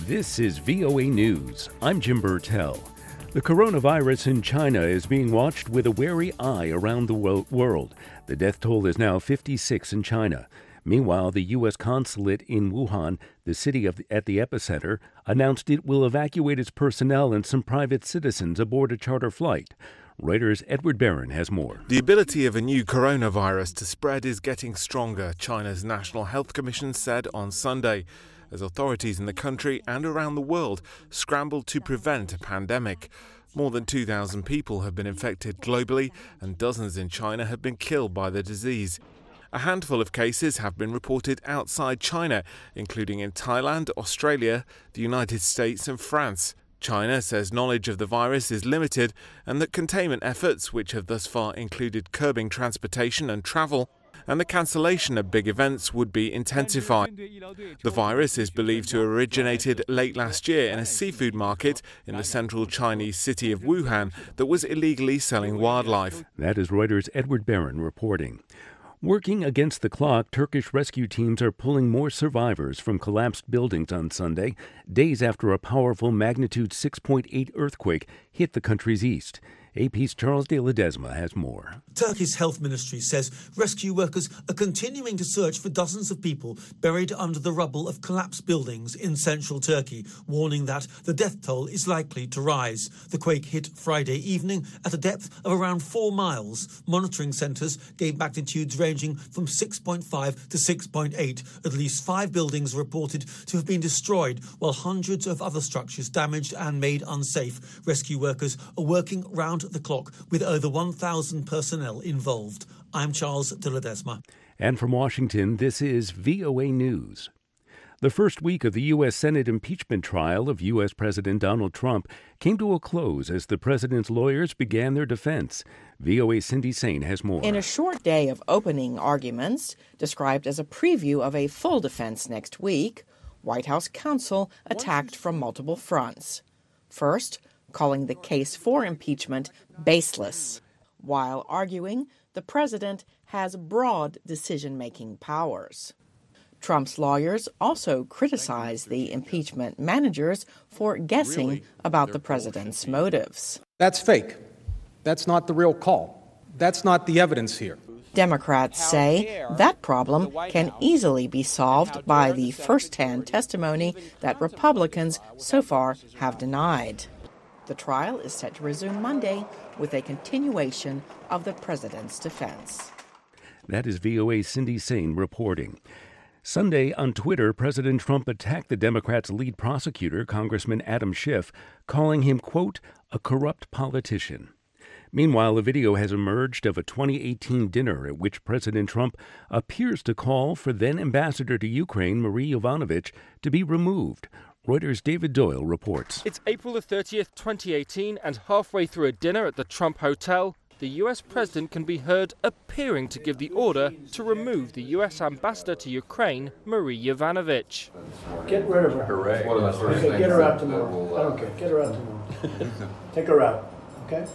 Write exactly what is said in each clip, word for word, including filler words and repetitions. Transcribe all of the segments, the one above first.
This is V O A News. I'm Jim Burtell. The coronavirus in China is being watched with a wary eye around the wo- world. The death toll is now fifty-six in China. Meanwhile, the U S consulate in Wuhan, the city of the, at the epicenter, announced it will evacuate its personnel and some private citizens aboard a charter flight. Reuters' Edward Barron has more. The ability of a new coronavirus to spread is getting stronger, China's National Health Commission said on Sunday, as authorities in the country and around the world scrambled to prevent a pandemic. More than two thousand people have been infected globally, and dozens in China have been killed by the disease. A handful of cases have been reported outside China, including in Thailand, Australia, the United States and France. China says knowledge of the virus is limited and that containment efforts, which have thus far included curbing transportation and travel, and the cancellation of big events would be intensified. The virus is believed to have originated late last year in a seafood market in the central Chinese city of Wuhan that was illegally selling wildlife. That is Reuters' Edward Barron reporting. Working against the clock, Turkish rescue teams are pulling more survivors from collapsed buildings on Sunday, days after a powerful magnitude six point eight earthquake hit the country's east. A P's Charles de Ledesma has more. Turkey's health ministry says rescue workers are continuing to search for dozens of people buried under the rubble of collapsed buildings in central Turkey, warning that the death toll is likely to rise. The quake hit Friday evening at a depth of around four miles. Monitoring centres gave magnitudes ranging from six point five to six point eight. At least five buildings are reported to have been destroyed, while hundreds of other structures damaged and made unsafe. Rescue workers are working round the clock with over one thousand personnel involved. I'm Charles de Ledesma. And from Washington, this is V O A News. The first week of the U S Senate impeachment trial of U S President Donald Trump came to a close as the president's lawyers began their defense. V O A's Cindy Sain has more. In a short day of opening arguments, described as a preview of a full defense next week, White House counsel attacked from multiple fronts. First, calling the case for impeachment baseless, while arguing the president has broad decision-making powers. Trump's lawyers also criticized the impeachment managers for guessing about the president's motives. That's fake. That's not the real call. That's not the evidence here. Democrats say that problem can easily be solved by the first-hand testimony that Republicans so far have denied. The trial is set to resume Monday with a continuation of the president's defense. That is V O A's Cindy Sain reporting. Sunday on Twitter, President Trump attacked the Democrats' lead prosecutor, Congressman Adam Schiff, calling him, quote, a corrupt politician. Meanwhile, a video has emerged of a twenty eighteen dinner at which President Trump appears to call for then Ambassador to Ukraine, Marie Yovanovitch, to be removed. Reuters' David Doyle reports. It's April the thirtieth, twenty eighteen, and halfway through a dinner at the Trump Hotel, the U S president can be heard appearing to give the order to remove the U S ambassador to Ukraine, Marie Yovanovitch. Get rid of her. Hooray. Okay, get her out tomorrow. I don't care. Get her out tomorrow. Take her out, okay?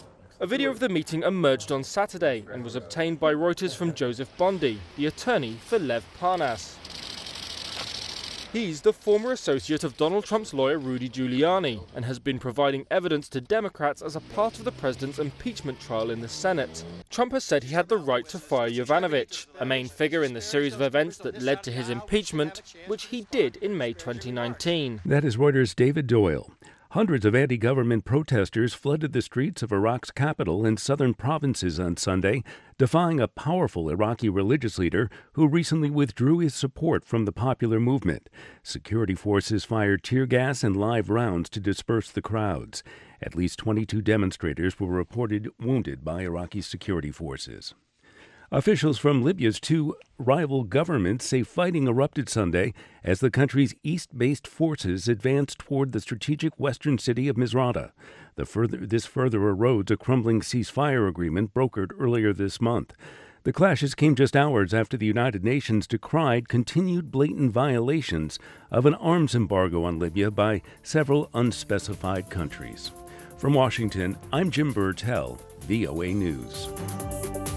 A video of the meeting emerged on Saturday and was obtained by Reuters from Joseph Bondy, the attorney for Lev Parnas. He's the former associate of Donald Trump's lawyer Rudy Giuliani and has been providing evidence to Democrats as a part of the president's impeachment trial in the Senate. Trump has said he had the right to fire Yovanovitch, a main figure in the series of events that led to his impeachment, which he did in May twenty nineteen. That is Reuters' David Doyle. Hundreds of anti-government protesters flooded the streets of Iraq's capital and southern provinces on Sunday, defying a powerful Iraqi religious leader who recently withdrew his support from the popular movement. Security forces fired tear gas and live rounds to disperse the crowds. At least twenty-two demonstrators were reported wounded by Iraqi security forces. Officials from Libya's two rival governments say fighting erupted Sunday as the country's east-based forces advanced toward the strategic western city of Misrata. The further, this further erodes a crumbling ceasefire agreement brokered earlier this month. The clashes came just hours after the United Nations decried continued blatant violations of an arms embargo on Libya by several unspecified countries. From Washington, I'm Jim Burtell, V O A News.